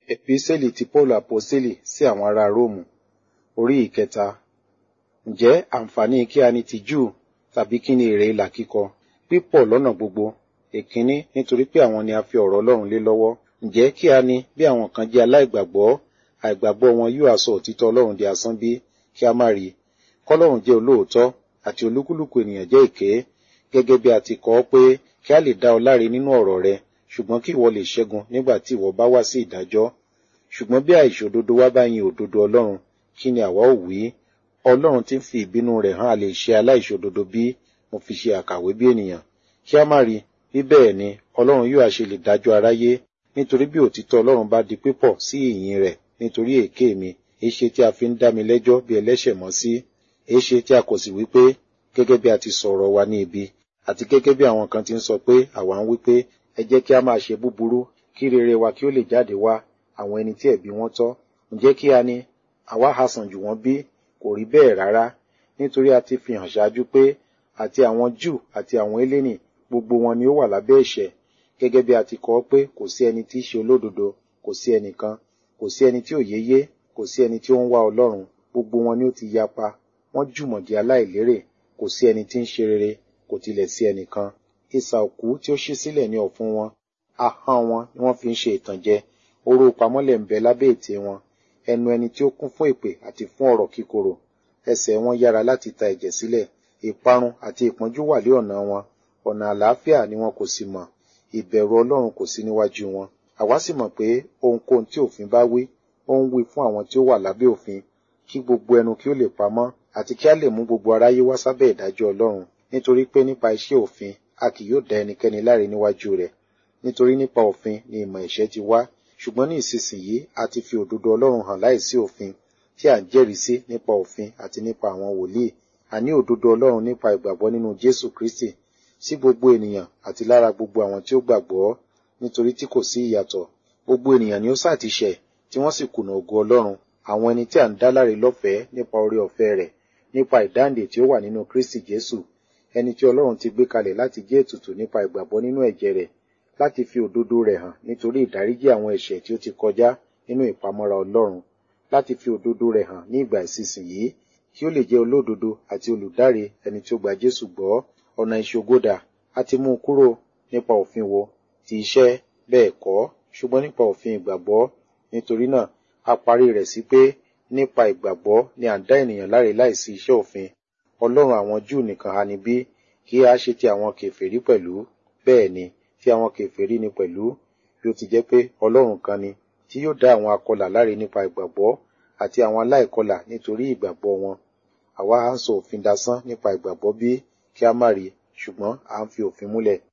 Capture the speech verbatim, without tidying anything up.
Epísẹ́lì ti Pọ́ọ̀lù Àpọ́sítélì sí àwọn ará Róòmù, orí ìkẹta. Ǹjẹ́ àǹfààní kí a ní ti Júù tàbí kí ni èrè ìlà kíkọ? Pípọ̀ lọ́nà gbogbo. Èkíní, nítorí pé àwọn ni a fi ọ̀rọ̀ Ọlọ́run lé lọ́wọ́. Ǹjẹ́ kí a ní bí àwọn kan jẹ́ aláìgbàgbọ́, àìgbàgbọ́ wọn yóò aṣọ òtítọ́ Ọlọ́run di asán bí? Kí a má rí. K'Ọlọ́run jẹ́ olóòótọ́, àti olúkúlùkù ènìyàn jẹ́ èké, gẹ́gẹ́ bí a ti kọ ọ́ pé kí a lè dá ọ láre nínú ọ̀rọ̀ rẹ, ṣùgbọ́n kí ìwọ lè ṣẹ́gun nígbà tí ìwọ bá wá sí ìdájọ́. Ṣùgbọ́n bí àìṣòdodo wa bá yin òdodo Ọlọ́run, kí ni àwa ó wí? Ọlọ́run tí ń fi ìbínú rẹ̀ hàn a lè ṣe aláìṣòdodo bí? Mo fi ṣe àkàwé bí ènìyàn. Kí a má rí. Bí bẹ́ẹ̀ ni, Ọlọ́run yóò àṣe lè dájọ́ aráyé, nítorí bí òtítọ́ Ọlọ́run bá di pípọ̀ sí ìyìn rẹ̀ nítorí èké mi, èéṣe tí a fi ń dá mi lẹ́jọ́ bí ẹlẹ́ṣẹ̀ mọ́ sí? Èéṣe tí a kò sì wí pé, gẹ́gẹ́ bí a ti sọ̀rọ̀ wa ní ibi, àti gẹ́gẹ́ bí àwọn kan ti ń sọ pé àwa ń wí pé, ẹ jẹ́ kí a máa ṣe búburú, kí rere wa kí ó lè jáde wá, àwọn ẹni tí ẹ̀bi wọn tọ́. Ǹjẹ́ kí a ní, àwa ha sàn jù wọ́n bí? Kò rí bẹ́ẹ̀ rárá, nítorí a ti fi hàn ṣáájú pé àti àwọn Júù àti àwọn Hélénì gbogbo wọn ni ó wà lábẹ́ ẹ̀ṣẹ̀, gẹ́gẹ́ bí a ti kọ ọ́ pé kò sí ẹni tí í ṣe olódodo, kò sí ẹnìkan, kò sí ẹni tí ò yéyé, kò sí ẹni tí ó ń wá Ọlọ́run, gbogbo wọn ni ó ti yapa, wọ́n jùmọ̀ di aláìlérè, kò sí ẹni tí ń ṣe rere, kò tilẹ̀ sí ẹnìkan. Isà òkú tí ó ṣí sílẹ̀ ní ọ̀fun wọn, ahọ́n wọn ni wọ́n fi ń ṣe ìtànjẹ, oró pamọ́lẹ̀ ń bẹ lábẹ́ ètè wọn, ẹnu ẹni tí ó kún fún èpè àti fún ọ̀rọ̀ kíkorò, ẹsẹ̀ wọn yára láti ta ẹ̀jẹ̀ sílẹ̀, ìparun àti ìpọ́njú wà lé ọ̀nà wọn, ọ̀nà àlàáfíà ni wọn kò sì mọ̀, ìbẹ̀rù Ọlọ́run kò sí níwájú wọn. Àwa sì mọ̀ pé ohunkóhun tí òfin bá wí, ó ń wí fún àwọn tí ó wà lábẹ́ òfin, kí gbogbo ẹnu kí ó lè pamọ́, àti kí a lè mú gbogbo aráyé wá sábẹ́ ìdájọ́ Ọlọ́run, nítorí pé nípa iṣẹ́ òfin a kì yóò dá ẹnikẹ́ni láre níwájú rẹ̀, nítorí nípa òfin ni ìmọ̀ ẹ̀ṣẹ̀ ti wá, ṣùgbọ́n ní ìsinsìnyí a ti fi òdodo Ọlọ́run hàn láìsí òfin, tí à ń jẹ́rìí sí nípa òfin àti nípa àwọn wòlíì, àní òdodo Ọlọ́run nípa ìgbàgbọ́ nínú Jésù Kristi, sí gbogbo ènìyàn àti lára gbogbo àwọn tí ó gbàgbọ́, nítorí tí kò sí ìyàtọ̀. Gbogbo ènìyàn ni ó sá ti ṣẹ̀, tí wọ́n sì kùnà ògo Ọlọ́run, àwọn ẹni tí à ń dá láre lọ́fẹ̀ẹ́ nípa oore ọ̀fẹ́ rẹ̀, nípa ìdáǹdè tí ó wà nínú Kristi Jésù, ẹni tí Ọlọ́run ti gbé kalẹ̀ láti jẹ́ ètùtù nípa ìgbàgbọ́ nínú ẹ̀jẹ̀ rẹ̀, láti fi òdodo rẹ̀ hàn nítorí ìdáríjì àwọn ẹ̀ṣẹ̀ tí ó ti kọjá nínú ìpamọ́ra Ọlọ́run, láti fi òdodo rẹ̀ hàn ní ìgbà ìsinsìnyí, kí ó lè jẹ́ olódodo àti olùdáre ẹni tí ó gba Jésù gbọ́. Ọ̀nà ìṣògodà a ti mú un kúrò nípa òfin wo? Ti iṣẹ́? Bẹ́ẹ̀ kọ́, ṣùgbọ́n nípa òfin ìgbàgbọ́. Nítorí náà, a parí rẹ̀ sí pé nípa ìgbàgbọ́ ni à ń dá ènìyàn láre láìsí iṣẹ́ òfin. Ọlọ́run àwọn Júù nìkan ha ni bí? Kí a ṣe ti àwọn kèfèrí pẹ̀lú? Bẹ́ẹ̀ ni, ti àwọn kèfèrí ni pẹ̀lú, bí ó ti jẹ́ pé Ọlọ́run kan ni, tí yóò dá àwọn akọlà láre nípa ìgbàgbọ́, àti àwọn aláìkọlà nítorí ìgbàgbọ́ wọn. Àwa ha ń sọ òfin dasán nípa ìgbàgbọ́ bí? Kí a má rí, ṣùgbọ́n à ń fi òfin múlẹ̀.